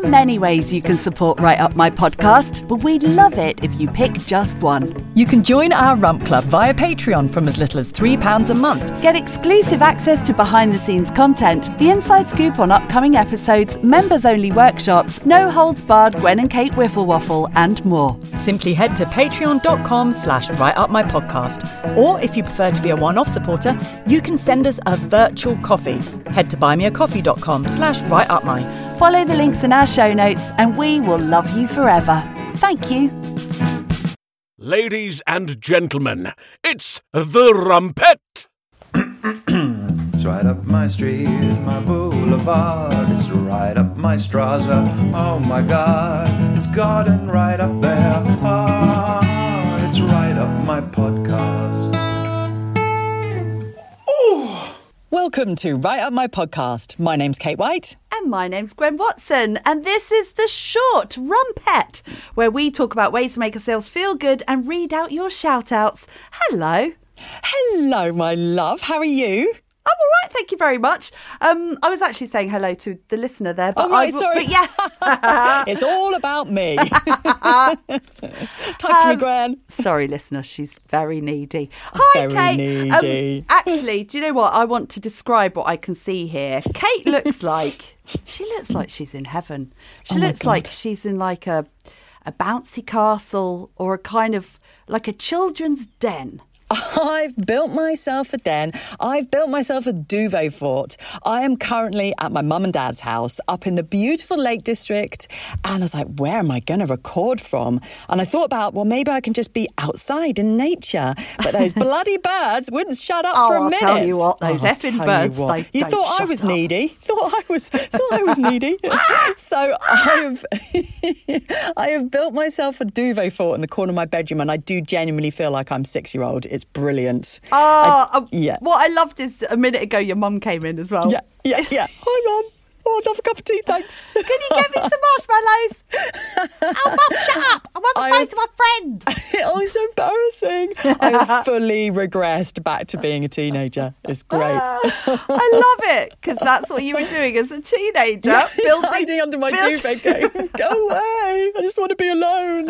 many ways you can support Right Up My Podcast, but we'd love it if you pick just one. You can join our Rump Club via Patreon from as little as £3 a month. Get exclusive access to behind-the-scenes content, the inside scoop on upcoming episodes, members-only workshops, no-holds-barred Gwen and Kate Wiffle Waffle, and more. Simply head to patreon.com/rightupmypodcast. Or if you prefer to be a one-off supporter, you can send us a virtual coffee. Head to buymeacoffee.com/rightupmy. Follow the links in our show notes and we will love you forever. Thank you. Ladies and gentlemen, it's the Rumpet! It's right up my street, it's my boulevard. It's right up my Straza, oh my God. It's garden right up there, ah, it's right up my podcast. Ooh. Welcome to Right Up My Podcast. My name's Kate White. And my name's Gwen Watson, and this is the short Rumpet, where we talk about ways to make ourselves feel good and read out your shout-outs. Hello. Hello, my love. How are you? I'm all right, thank you very much. I was actually saying hello to the listener there. But Sorry. But yeah. It's all about me. Talk to me, Gran. Sorry, listener, she's very needy. Hi, very Kate. needy. Actually, do you know what? I want to describe what I can see here. Kate looks like she's in heaven. She looks like she's in like a bouncy castle or a kind of like a children's den. I've built myself a den. I've built myself a duvet fort. I am currently at my mum and dad's house up in the beautiful Lake District. And I was like, where am I going to record from? And I thought about, well, maybe I can just be outside in nature. But those bloody birds wouldn't shut up for a minute. I'll tell you what, those effing birds, you thought I was needy. Thought I was needy. So I have built myself a duvet fort in the corner of my bedroom, and I do genuinely feel like I'm 6-year-old. It's brilliant. Yeah. What I loved is a minute ago your mum came in as well. Yeah. Hi, Mum. Oh, I'd love a cup of tea, thanks. Can you get me some marshmallows? Oh, Mum, shut up. I'm on the phone to my friend. Oh, it's so embarrassing. I have fully regressed back to being a teenager. It's great. I love it, because that's what you were doing as a teenager. Hiding under my duvet going, go away. I just want to be alone.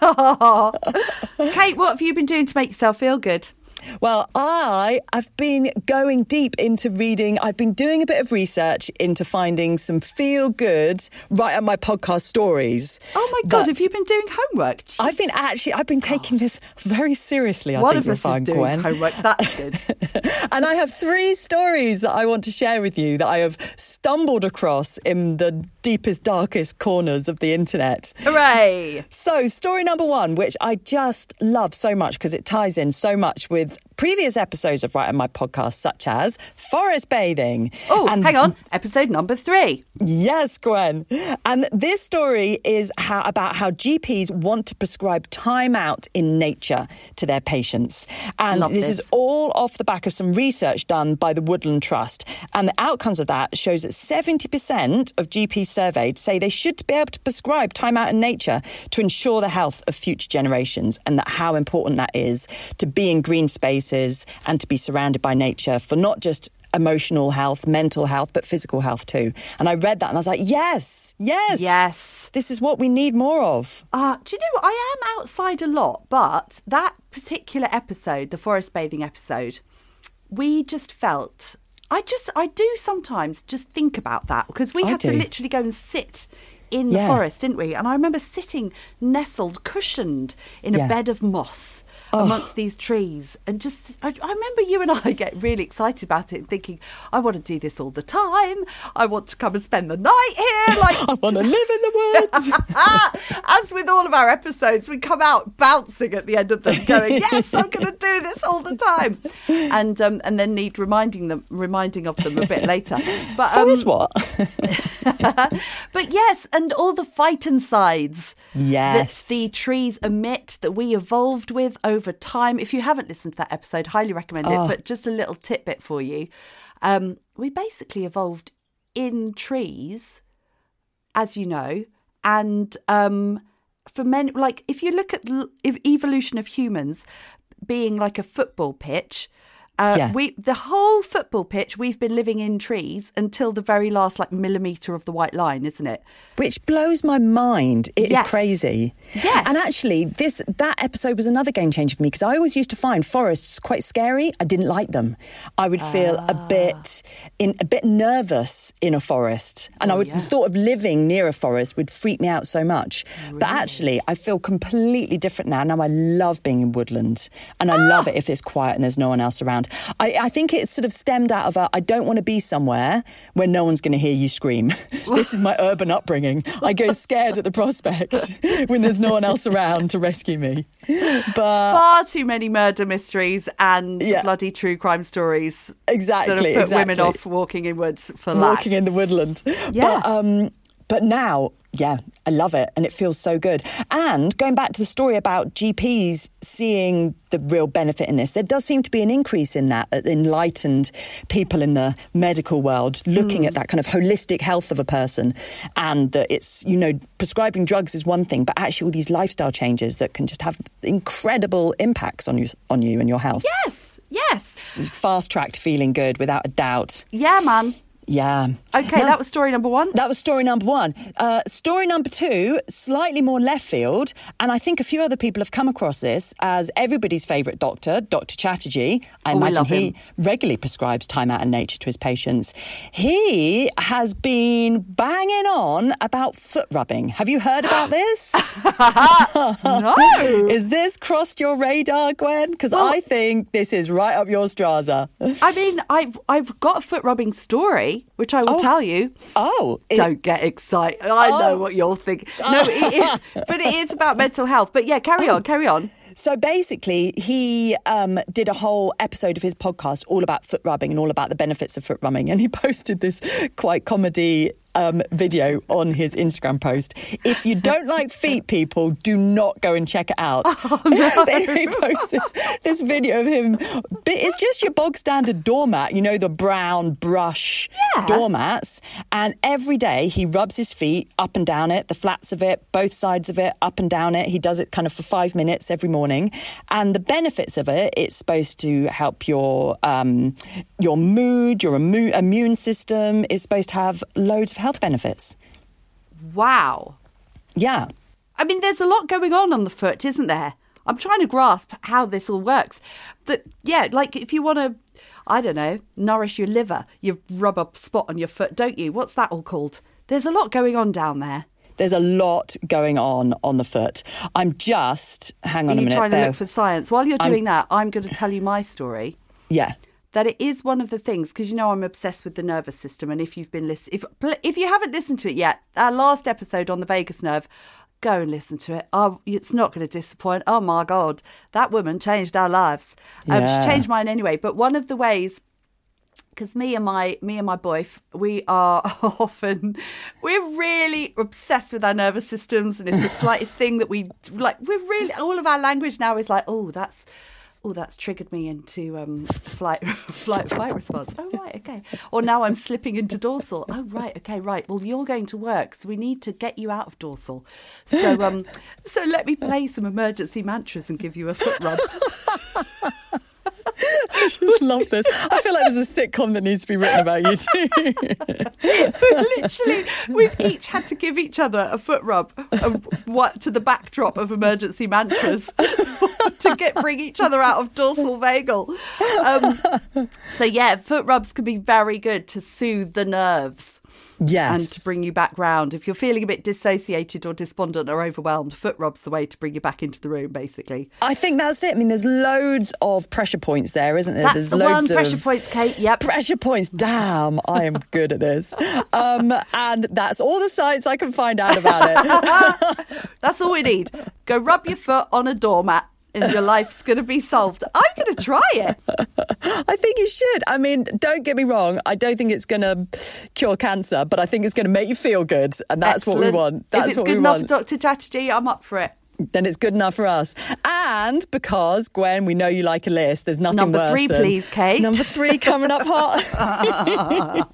Kate, what have you been doing to make yourself feel good? Well, I have been going deep into reading. I've been doing a bit of research into finding some feel-good Right Up My Podcast stories. Oh, my God, have you been doing homework? Jeez. I've been taking this very seriously, I think you'll find, Gwen. One of us is doing homework, that's good. And I have 3 stories that I want to share with you that I have stumbled across in the deepest, darkest corners of the internet. Hooray! So, story number 1, which I just love so much because it ties in so much with previous episodes of Right On My Podcast, such as forest bathing. Oh, hang on. Episode number 3. Yes, Gwen. And this story is about how GPs want to prescribe time out in nature to their patients. And this is all off the back of some research done by the Woodland Trust. And the outcomes of that shows that 70% of GPs surveyed say they should be able to prescribe time out in nature to ensure the health of future generations, and that how important that is to be in green spaces and to be surrounded by nature for not just emotional health, mental health, but physical health too. And I read that and I was like, yes. This is what we need more of. Do you know what? I am outside a lot, but that particular episode, the forest bathing episode, we just felt... I do sometimes just think about that, because we had to literally go and sit in the forest, didn't we? And I remember sitting nestled, cushioned in a bed of moss amongst these trees. And just, I remember you and I get really excited about it and thinking, I want to do this all the time. I want to come and spend the night here. Like I want to live in the woods. As with all of our episodes, we come out bouncing at the end of them going, yes, I'm going to do this all the time. And then need reminding of them a bit later. But what? But yes, and all the phytoncides that the trees emit that we evolved with over time. If you haven't listened to that episode, highly recommend it. But just a little tidbit for you. We basically evolved in trees, as you know, and for men, like if you look at the evolution of humans being like a football pitch, The whole football pitch, we've been living in trees until the very last millimetre of the white line, isn't it? Which blows my mind. It is crazy. Yes. And actually, that episode was another game changer for me because I always used to find forests quite scary. I didn't like them. I would feel a bit nervous in a forest, and the thought of living near a forest would freak me out so much. Really? But actually, I feel completely different now. Now I love being in woodland, and I love it if it's quiet and there's no one else around. I think it's sort of stemmed out of I don't want to be somewhere where no one's going to hear you scream. This is my urban upbringing. I go scared at the prospect when there's no one else around to rescue me. But far too many murder mysteries and bloody true crime stories. Exactly. That have put women off walking in woods for life. Walking in the woodland. Yeah. But now, I love it and it feels so good. And going back to the story about GPs seeing the real benefit in this, there does seem to be an increase in that, enlightened people in the medical world looking at that kind of holistic health of a person, and that it's, prescribing drugs is one thing, but actually all these lifestyle changes that can just have incredible impacts on you and your health. Yes. It's fast-tracked feeling good without a doubt. Yeah, man. Yeah. Okay, that was story number one. That was story number one. Story number two, slightly more left field, and I think a few other people have come across this as everybody's favourite doctor, Dr. Chatterjee. I imagine he regularly prescribes time out in nature to his patients. He has been banging on about foot rubbing. Have you heard about this? No. Is this crossed your radar, Gwen? Because I think this is right up your Straza. I mean, I've got a foot rubbing story, which I will tell you. Don't get excited. I know what you're thinking. No, but it is about mental health. But carry on. So basically, he did a whole episode of his podcast all about foot rubbing and all about the benefits of foot rubbing. And he posted this quite comedy video on his Instagram post. If you don't like feet, people, do not go and check it out. He posts this video of him. It's just your bog standard doormat, the brown brush doormats. And every day he rubs his feet up and down it, the flats of it, both sides of it, up and down it. He does it kind of for 5 minutes every morning. And the benefits of it, it's supposed to help your mood, your immune system. It's supposed to have loads of health benefits. Wow. Yeah. I mean, there's a lot going on the foot, isn't there? I'm trying to grasp how this all works. But if you want to, I don't know, nourish your liver, you rub a spot on your foot, don't you? What's that all called? There's a lot going on down there. There's a lot going on the foot. I'm just, hang on a minute. Are you trying to look for science? While you're doing that, I'm going to tell you my story. Yeah. That it is one of the things, because I'm obsessed with the nervous system, and if you've been if you haven't listened to it yet, our last episode on the vagus nerve, go and listen to it. It's not going to disappoint. Oh my God, that woman changed our lives. She changed mine anyway. But one of the ways, because me and my boyf, we're really obsessed with our nervous systems, and it's the slightest thing that we're really, all of our language now is like, that's triggered me into flight response. Oh, right, okay. Or now I'm slipping into dorsal. Oh, right, okay, right. Well, you're going to work, so we need to get you out of dorsal. So let me play some emergency mantras and give you a foot rub. I just love this. I feel like there's a sitcom that needs to be written about you too. Literally, we've each had to give each other a foot rub to the backdrop of emergency mantras to bring each other out of dorsal vagal. Foot rubs can be very good to soothe the nerves. Yes. And to bring you back round. If you're feeling a bit dissociated or despondent or overwhelmed, foot rub's the way to bring you back into the room, basically. I think that's it. I mean, there's loads of pressure points there, isn't there? That's there's the loads one. Pressure points, Kate. Yep. Pressure points. Damn, I am good at this. And that's all the sites I can find out about it. That's all we need. Go rub your foot on a doormat. And your life's going to be solved. I'm going to try it. I think you should. I mean, don't get me wrong. I don't think it's going to cure cancer, but I think it's going to make you feel good. And that's Excellent. What we want. That's if it's good enough for Dr. Chatterjee, I'm up for it. then it's good enough for us. And because, Gwen, we know you like a list, there's nothing Number worse 3, than... please, Kate. Number 3 coming up hot.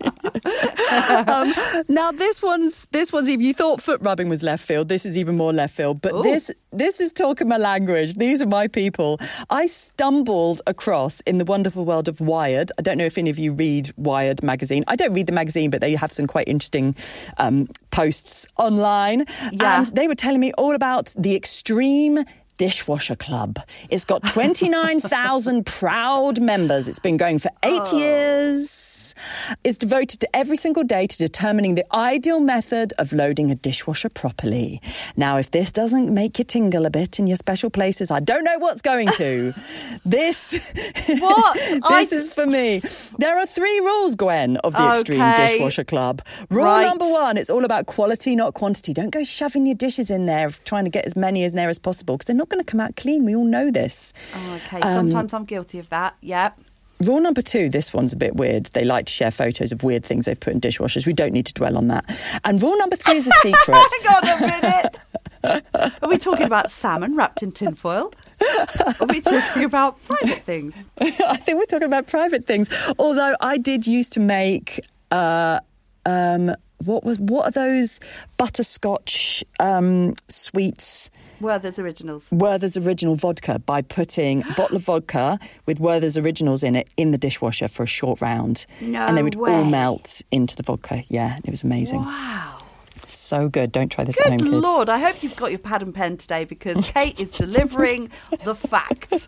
Now, this one's, if you thought foot rubbing was left field, this is even more left field. But this is talking my language. These are my people. I stumbled across in the wonderful world of Wired. I don't know if any of you read Wired magazine. I don't read the magazine, but they have some quite interesting posts online. Yeah. And they were telling me all about the Extreme Dishwasher Club. It's got 29,000 proud members. It's been going for 8 years. It's devoted to every single day to determining the ideal method of loading a dishwasher properly. Now, if this doesn't make you tingle a bit in your special places, I don't know what's going to. This is for me. There are 3 rules, Gwen, of the Extreme Dishwasher Club. Rule number 1, it's all about quality, not quantity. Don't go shoving your dishes in there, trying to get as many in there as possible, because they're not going to come out clean. We all know this. Oh, okay. Sometimes I'm guilty of that. Yep. Rule number 2, this one's a bit weird. They like to share photos of weird things they've put in dishwashers. We don't need to dwell on that. And rule number 3 is a secret. Hang on a minute. Are we talking about salmon wrapped in tinfoil? Are we talking about private things? I think we're talking about private things. Although I did used to make... what are those butterscotch sweets? Werther's Originals. Werther's Original vodka, by putting a bottle of vodka with Werther's Originals in it in the dishwasher for a short round. No And they would way. all melt into the vodka. Yeah, it was amazing. Wow. So good. Don't try this at home, Good kids. Lord, I hope you've got your pad and pen today, because Kate is delivering the facts.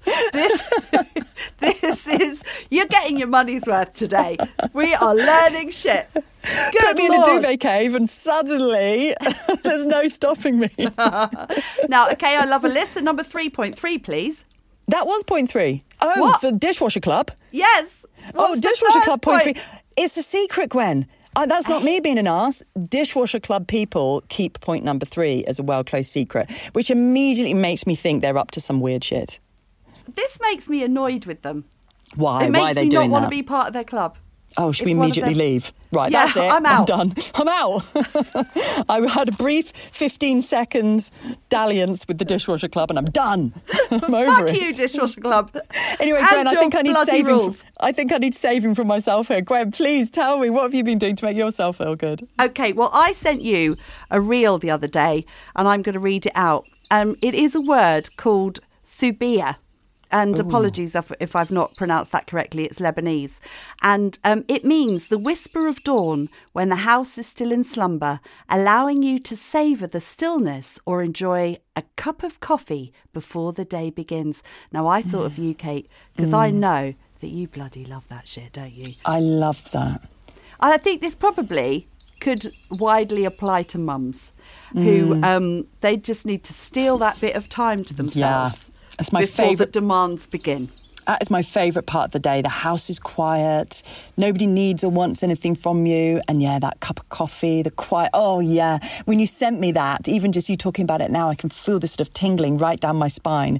This is, you're getting your money's worth today. We are learning shit. Good Put me Lord. in a duvet cave and suddenly there's no stopping me. Now, okay, I love a list. So number 3.3, please. That was point 3. Oh, What? for Dishwasher Club. Yes. Oh, What's the Dishwasher third Club point 3. It's a secret, Gwen. That's not me being an arse. Dishwasher Club people keep point number 3 as a well-closed secret, which immediately makes me think they're up to some weird shit. This makes me annoyed with them. Why? It Why are makes they me doing not want that? to be part of their club. Oh, should we It's one of immediately their- leave? Right, Yeah, that's it. I'm out. done. I'm out. I had a brief 15-second dalliance with the Dishwasher Club and I'm done. I'm over Fuck it. you, Dishwasher Club. Anyway, And Gwen, I your think I need bloody saving. rules. I think I need saving from myself here. Gwen, please tell me, what have you been doing to make yourself feel good? Okay, well, I sent you a reel the other day, and I'm going to read it out. It is a word called subia. And apologies if I've not pronounced that correctly. It's Lebanese. And it means the whisper of dawn when the house is still in slumber, allowing you to savour the stillness or enjoy a cup of coffee before the day begins. Now, I thought of you, Kate, because I know that you bloody love that shit, don't you? I love that. I think this probably could widely apply to mums who they just need to steal that bit of time to themselves. Yeah. That's my before favourite. the demands begin. That is my favourite part of the day. The house is quiet. Nobody needs or wants anything from you. And yeah, that cup of coffee, the quiet. Oh, yeah. When you sent me that, even just you talking about it now, I can feel this sort of tingling right down my spine.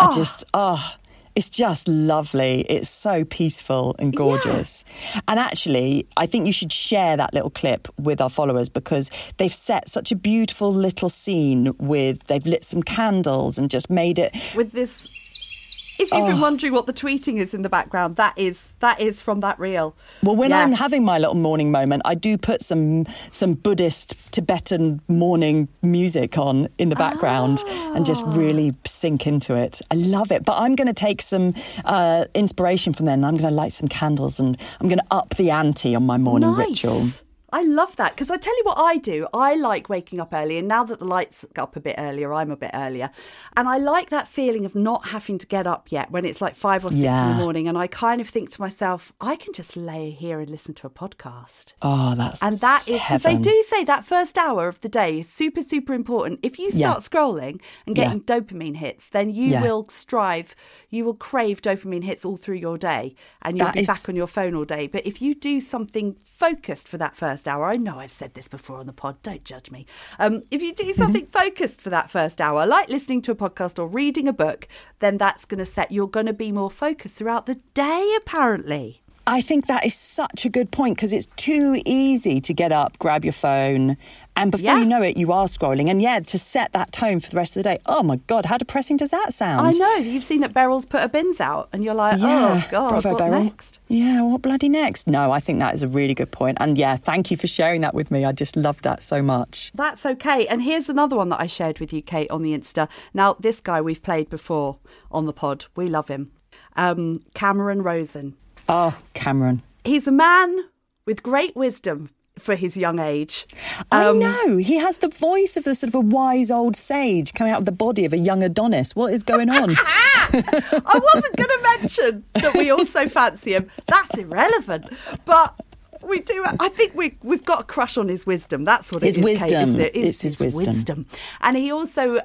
It's just lovely. It's so peaceful and gorgeous. Yeah. And actually, I think you should share that little clip with our followers, because they've set such a beautiful little scene they've lit some candles and just made it... With this... If you've been wondering what the tweeting is in the background, that is from that reel. Well, when I'm having my little morning moment, I do put some Buddhist Tibetan morning music on in the background and just really sink into it. I love it. But I'm going to take some inspiration from there, and I'm going to light some candles, and I'm going to up the ante on my morning ritual. I love that, because I tell you what I do. I like waking up early, and now that the lights go up a bit earlier, I'm a bit earlier. And I like that feeling of not having to get up yet when it's like 5 or 6 in the morning. And I kind of think to myself, I can just lay here and listen to a podcast. Oh, that's And that is, because they heaven. do say that first hour of the day is super, super important. If you start scrolling and getting dopamine hits, then you will crave dopamine hits all through your day, and you'll be back on your phone all day. But if you do something focused for that first hour, I know I've said this before on the pod, don't judge me. If you do something focused for that first hour, like listening to a podcast or reading a book, then that's going to you're going to be more focused throughout the day, apparently. I think that is such a good point because it's too easy to get up, grab your phone, and before you know it, you are scrolling. And to set that tone for the rest of the day. Oh my God, how depressing does that sound? I know. You've seen that Beryl's put her bins out and you're like, oh God, bravo, what Beryl. next? Yeah, what bloody next? No, I think that is a really good point. And thank you for sharing that with me. I just love that so much. That's okay. And here's another one that I shared with you, Kate, on the Insta. Now, this guy we've played before on the pod. We love him. Cameron Rosen. Oh, Cameron. He's a man with great wisdom for his young age. I know. He has the voice of the sort of a wise old sage coming out of the body of a young Adonis. What is going on? I wasn't going to mention that we also fancy him. That's irrelevant. But we do. I think we've got a crush on his wisdom. That's what it is, wisdom. Kate, isn't it? It's his wisdom. And he also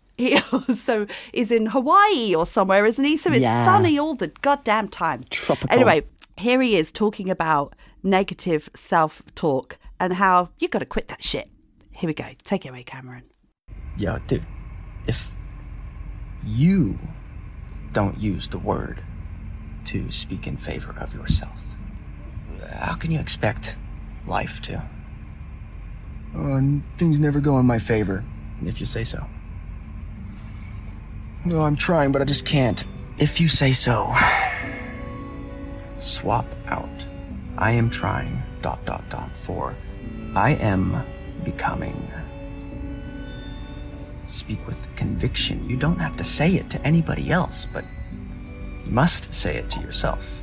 is in Hawaii or somewhere, isn't he? So it's sunny all the goddamn time. Tropical. Anyway, here he is talking about negative self-talk and how you got to quit that shit. Here we go. Take it away, Cameron. Yo, dude, if you don't use the word to speak in favor of yourself, how can you expect life to? Things never go in my favor, if you say so. No, I'm trying, but I just can't. If you say so. Swap out I am trying, ... for I am becoming. Speak with conviction. You don't have to say it to anybody else, but you must say it to yourself.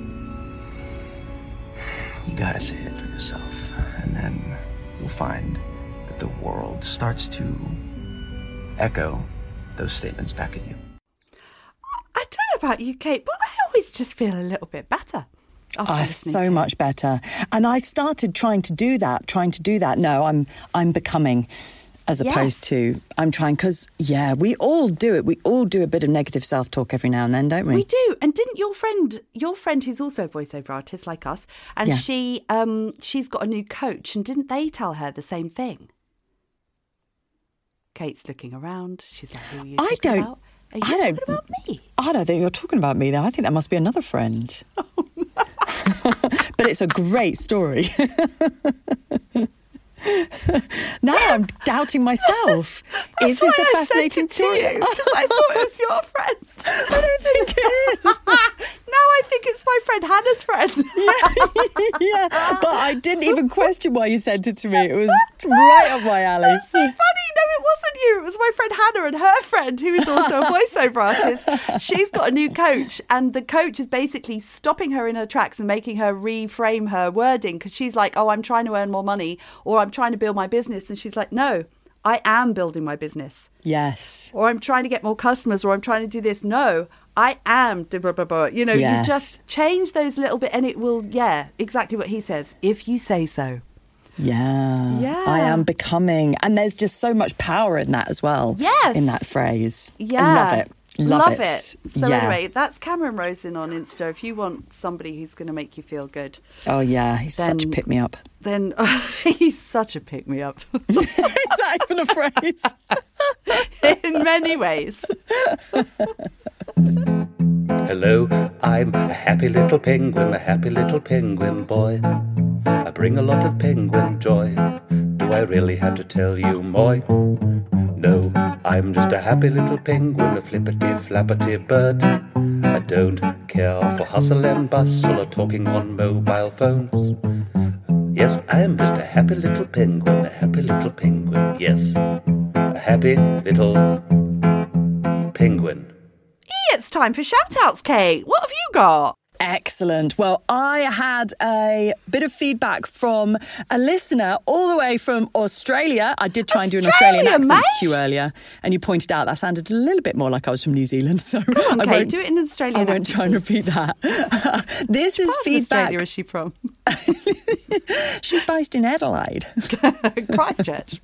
You gotta say it for yourself, and then you'll find that the world starts to echo those statements back at you. I don't know about you, Kate, but I always just feel a little bit better. So much better. And I've started trying to do that. No, I'm becoming, as opposed to I'm trying, because, we all do it. We all do a bit of negative self-talk every now and then, don't we? We do. And didn't your friend who's also a voiceover artist like us, and she's got a new coach, and didn't they tell her the same thing? Kate's looking around. She's like, who are you talking about? Are you talking about me? I don't think you're talking about me, though. I think that must be another friend. Oh, no. But it's a great story. Now I'm doubting myself. Is this a fascinating story? Because I thought it was your friend. I don't think it is. No, I think it's my friend Hannah's friend. Yeah, but I didn't even question why you sent it to me. It was right up my alley. That's so funny. No, it wasn't you. It was my friend Hannah and her friend, who is also a voiceover artist. She's got a new coach, and the coach is basically stopping her in her tracks and making her reframe her wording, because she's like, oh, I'm trying to earn more money, or I'm trying to build my business. And she's like, no, I am building my business. Yes. Or I'm trying to get more customers, or I'm trying to do this. No, I am. You know, you just change those little bit, and it will, exactly what he says. If you say so. Yeah. I am becoming. And there's just so much power in that as well. Yes. In that phrase. Yeah. I love it. Love it. So anyway, that's Cameron Rosen on Insta. If you want somebody who's going to make you feel good. Oh, yeah. He's such a pick-me-up. Then he's such a pick-me-up. Is that even a phrase? In many ways. Hello, I'm a happy little penguin boy. I bring a lot of penguin joy. Do I really have to tell you more? No, I'm just a happy little penguin, a flippity-flappity bird. I don't care for hustle and bustle or talking on mobile phones. Yes, I'm just a happy little penguin, yes. A happy little penguin. It's time for shout-outs, Kate. What have you got? Excellent. Well, I had a bit of feedback from a listener all the way from Australia. I did try and do an Australian accent to you earlier, and you pointed out that sounded a little bit more like I was from New Zealand. So Come on, Kate, do it in Australian accent. I won't try and repeat that. This is feedback. Australia is she from? She's based in Adelaide. Christchurch.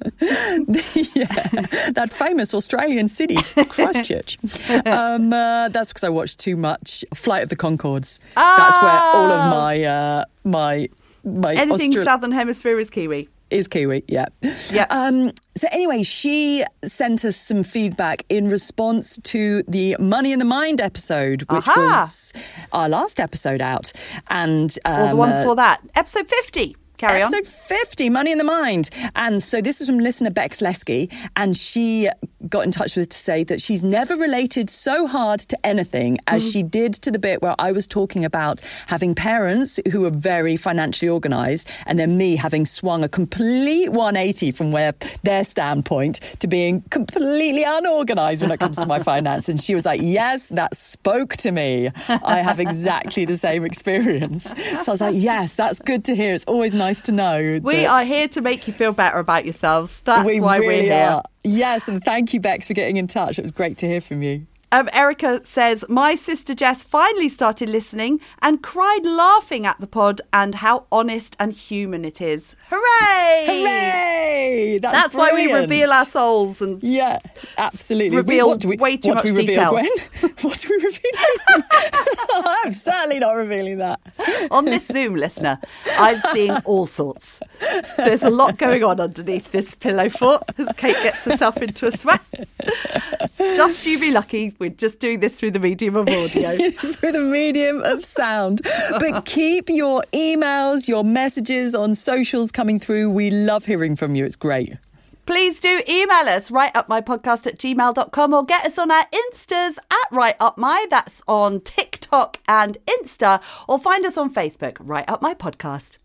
That famous Australian city, Christchurch. That's because I watched too much Flight of the Conchords. That's where all of my anything Southern Hemisphere is Kiwi. Is Kiwi, yeah. So anyway, she sent us some feedback in response to the Money in the Mind episode, which was our last episode out. And the one before that, episode 50. Carry on. Episode 50, Money in the Mind. And so this is from listener Bex Lesky, and she got in touch with us to say that she's never related so hard to anything as she did to the bit where I was talking about having parents who are very financially organised, and then me having swung a complete 180 from their standpoint to being completely unorganised when it comes to my finance. And she was like, yes, that spoke to me. I have exactly the same experience. So I was like, yes, that's good to hear. It's always nice to know. We are here to make you feel better about yourselves. That's why we're here. Are. Yes, and thank you, Bex, for getting in touch. It was great to hear from you. Erica says, my sister Jess finally started listening and cried laughing at the pod and how honest and human it is. Hooray! Hooray! That's why we reveal our souls. And yeah, absolutely. Reveal way too much detail. Gwen? What do we reveal? I'm certainly not revealing that. On this Zoom, listener, I'm seeing all sorts. There's a lot going on underneath this pillow fort as Kate gets herself into a sweat. Just you be lucky we're just doing this through the medium of audio. Through the medium of sound. But keep your emails, your messages on socials coming through. We love hearing from you. It's great. Please do email us, writeupmypodcast@gmail.com, or get us on our Instas at writeupmy. That's on TikTok and Insta, or find us on Facebook, Write Up My Podcast.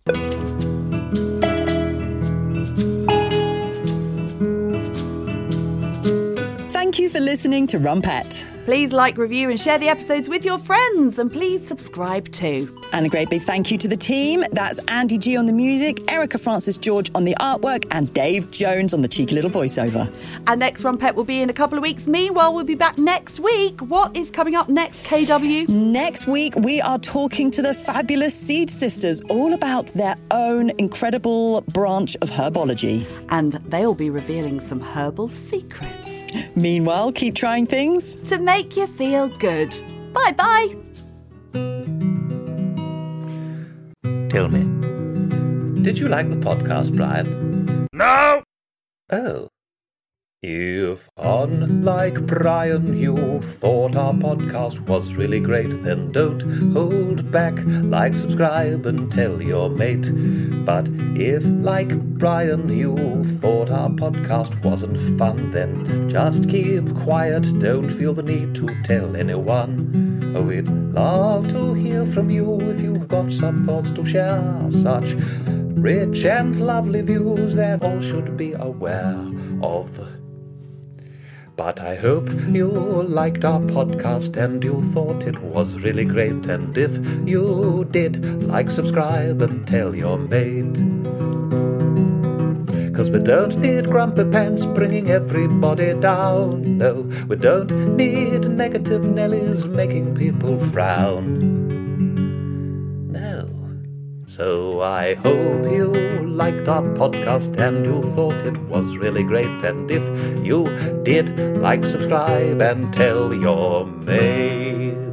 Thank you for listening to Rumpet. Please like, review and share the episodes with your friends, and please subscribe too. And a great big thank you to the team. That's Andy G on the music, Erica Francis George on the artwork, and Dave Jones on the cheeky little voiceover. Our next Rumpet will be in a couple of weeks. Meanwhile, we'll be back next week. What is coming up next, KW? Next week, we are talking to the fabulous Seed Sisters all about their own incredible branch of herbology. And they'll be revealing some herbal secrets. Meanwhile, keep trying things to make you feel good. Bye-bye. Tell me, did you like the podcast, Brian? No! Oh. If, unlike Brian, you thought our podcast was really great, then don't hold back. Like, subscribe, and tell your mate. But if, like Brian, you thought our podcast wasn't fun, then just keep quiet. Don't feel the need to tell anyone. We'd love to hear from you if you've got some thoughts to share. Such rich and lovely views that all should be aware of. But I hope you liked our podcast and you thought it was really great. And if you did, like, subscribe, and tell your mate. 'Cause we don't need grumpy pants bringing everybody down. No, we don't need negative Nellies making people frown. So I hope you liked our podcast and you thought it was really great. And if you did, like, subscribe, and tell your mate.